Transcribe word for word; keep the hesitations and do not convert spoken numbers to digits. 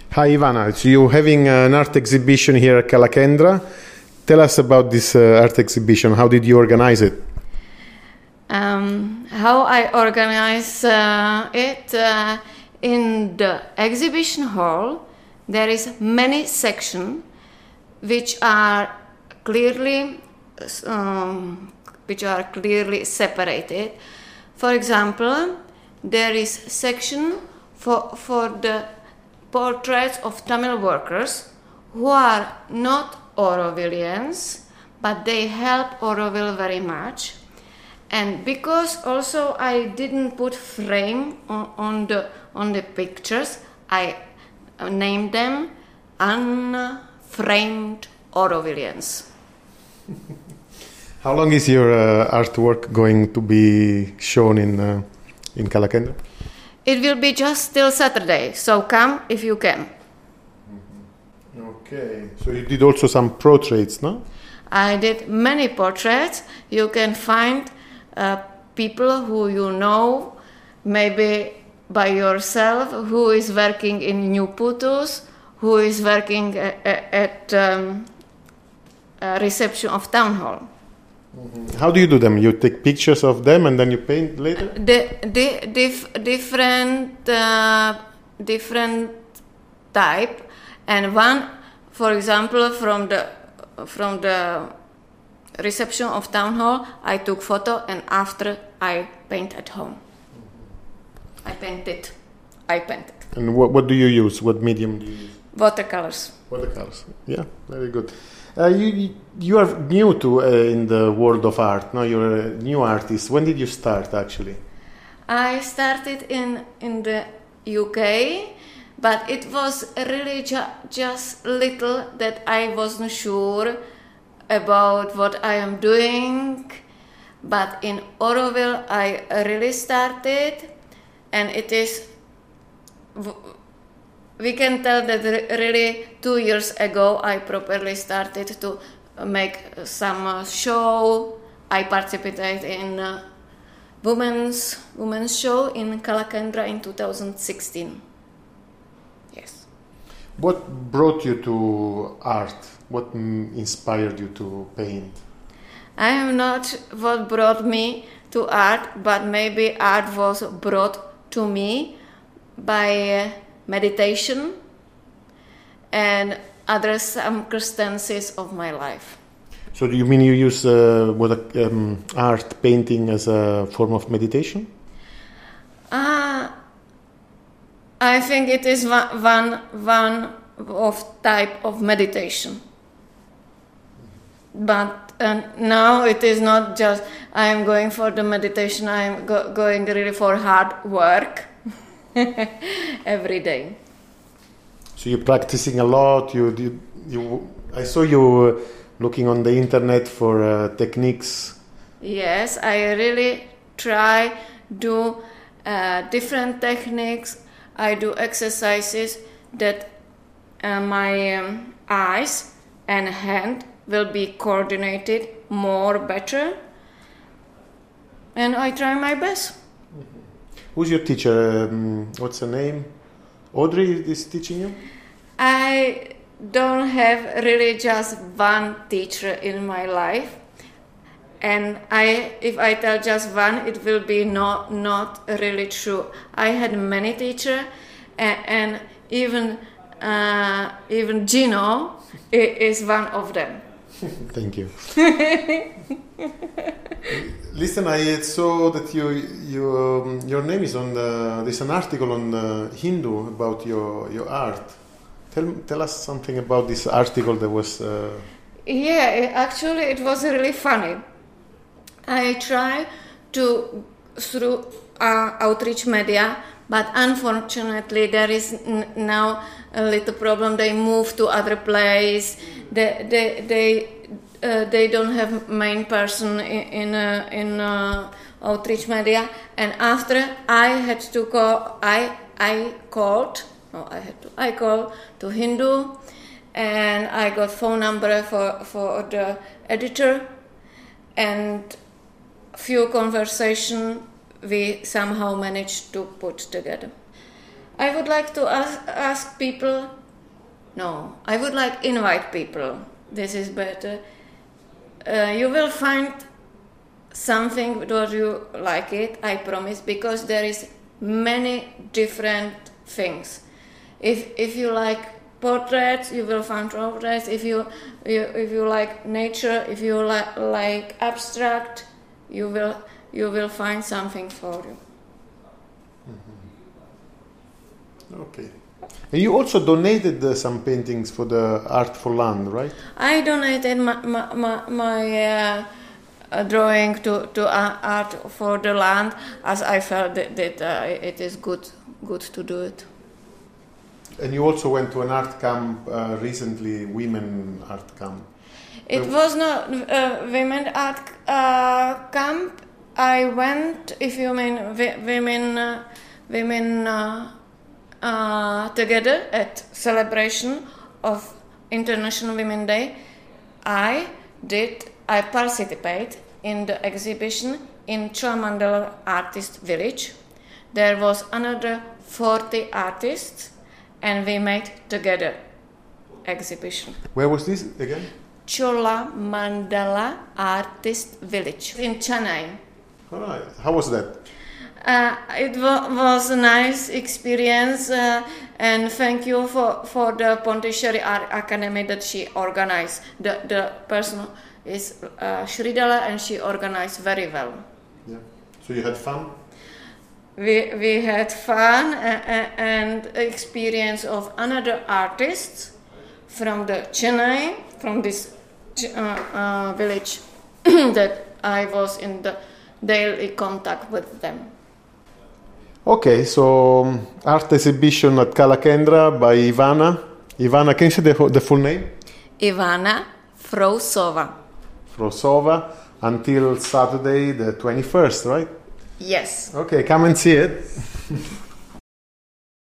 Hi Ivana, so you're having an art exhibition here at Kalakendra. Tell us about this uh, art exhibition. How did you organize it? Um, how I organize uh, it uh, in the exhibition hall, there is many sections which are clearly um, which are clearly separated. For example, there is section for for the portraits of Tamil workers who are not Aurovilians, but they help Auroville very much. And because also I didn't put frame on, on the on the pictures, I named them unframed Aurovilians. How long is your uh, artwork going to be shown in uh, in Kalakendra? It will be just till Saturday, so come if you can. Mm-hmm. Okay, so you did also some portraits, no? I did many portraits. You can find uh, people who you know, maybe by yourself, who is working in New Putus, who is working at, at um, a reception of town hall. Mm-hmm. How do you do them? You take pictures of them and then you paint later? The, the dif, different uh, different type, and one, for example, from the from the reception of town hall, I took photo, and after I paint at home. Mm-hmm. I painted. I painted. And what what do you use? What medium do you use? Watercolors. Watercolors. Yeah, very good. Uh, you you are new to uh, in the world of art. No, you're a new artist. When did you start actually? I started in in the U K, but it was really ju- just little that I wasn't sure about what I am doing. But in Auroville, I really started, and it is. We can tell that really two years ago I properly started to make some uh, show. I participated in uh, women's women's show in Kalakendra in two thousand sixteen. Yes. What brought you to art? What mm, inspired you to paint? I am not what brought me to art, but maybe art was brought to me by uh, meditation and other circumstances of my life. So do you mean you use uh, what um, art painting as a form of meditation? Uh, I think it is one, one, one of type of meditation. But uh, now it is not just I am going for the meditation, I am go- going really for hard work. Every day. So you're practicing a lot. You, you, you. I saw you looking on the internet for uh, techniques. Yes, I really try do uh, different techniques. I do exercises that uh, my um, eyes and hand will be coordinated more better, and I try my best. Who's your teacher? Um, what's her name? Audrey is teaching you? I don't have really just one teacher in my life. And I, if I tell just one, it will be not, not really true. I had many teachers, and, and even, uh, even Gino is one of them. Thank you. Listen, I saw that you, you, um, your name is on the. There's an article on uh, Hindu about your, your art. Tell tell us something about this article that was. Uh... Yeah, actually, it was really funny. I try to through uh, outreach media, but unfortunately, there is n- now a little problem. They move to other place. They they they. Uh, they don't have main person in in, uh, in uh, outreach media, and after I had to call, I I called, no, I had to, I called to Hindu, and I got phone number for for the editor, and few conversation we somehow managed to put together. I would like to ask, ask people No, I would like invite people. This is better. Uh, you will find something that you like it, I promise, because there is many different things. If if you like portraits, you will find portraits. If you, you if you like nature, if you like like abstract, you will you will find something for you. Mm-hmm. Okay. And you also donated uh, some paintings for the Art for Land, right? I donated my my, my, my uh, uh, drawing to to uh, Art for the Land, as I felt that, that uh, it is good good to do it. And you also went to an art camp uh, recently, women art camp. It Uh, was not uh, women art uh, camp. I went, if you mean w- women, uh, women uh, uh, together at celebration of International Women's Day. I did. I participate in the exhibition in Chowmandala Artist Village. There was another forty artists, and we made together exhibition. Where was this again? Chowmandala Artist Village in Chennai. All right. How was that? Uh, it wa- was a nice experience, uh, and thank you for, for the Pondicherry Art Academy that she organized. The the person is uh, Shridala, and she organized very well. Yeah. So you had fun? We we had fun uh, and experience of another artists from the Chennai, from this uh, uh, village that I was in the daily contact with them. Okay, so um, art exhibition at Kalakendra by Ivana. Ivana, can you say the, the full name? Ivana Frosova. Frosova, until Saturday the twenty-first, right? Yes. Okay, come and see it.